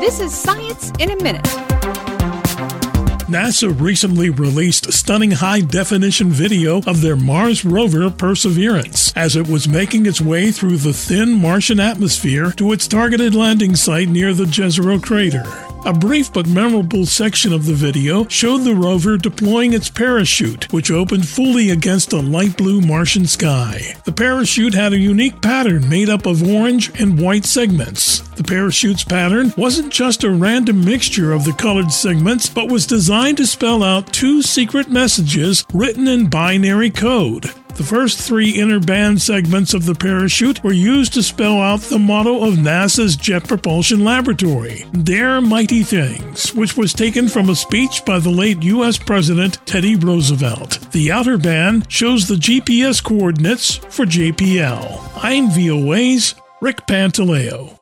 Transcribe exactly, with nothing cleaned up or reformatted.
This is Science in a Minute. NASA recently released stunning high-definition video of their Mars rover Perseverance as it was making its way through the thin Martian atmosphere to its targeted landing site near the Jezero crater. A brief but memorable section of the video showed the rover deploying its parachute, which opened fully against a light blue Martian sky. The parachute had a unique pattern made up of orange and white segments. The parachute's pattern wasn't just a random mixture of the colored segments, but was designed to spell out two secret messages written in binary code. The first three inner band segments of the parachute were used to spell out the motto of NASA's Jet Propulsion Laboratory, Dare Mighty Things, which was taken from a speech by the late U S President Teddy Roosevelt. The outer band shows the G P S coordinates for J P L. I'm V O A's Rick Pantaleo.